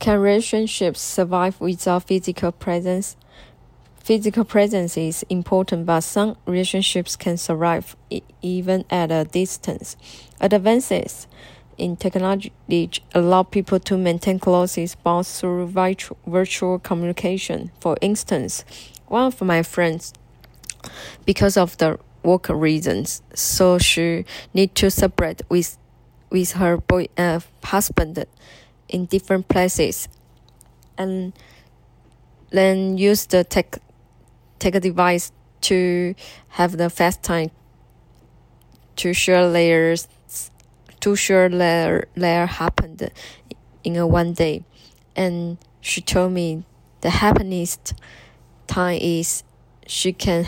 Can relationships survive without physical presence? Physical presence is important, but some relationships can survive even at a distance. Advances in technology allow people to maintain close bonds through virtual communication. For instance, one of my friends, because of the work reasons, so she need to separate with her husband in different places, and then use the tech device to have the fast time to share their happened in a one day. And she told me the happiest time is she can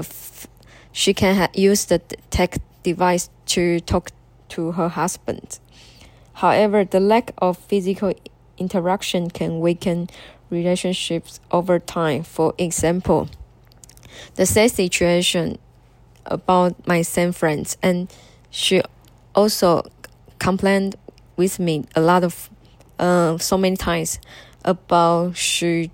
use the tech device to talk to her husband. However, the lack of physical interaction can weaken relationships over time. For example, the same situation about my same friends, and she also complained with me a lot of so many times about she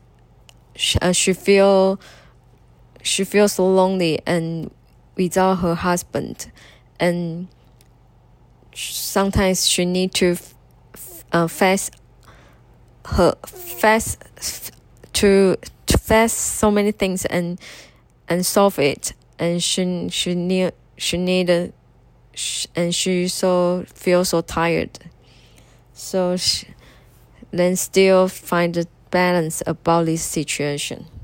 feels so lonely and without her husband, and sometimes she need to face so many things and solve it, and she feels so tired. So then still find a balance about this situation.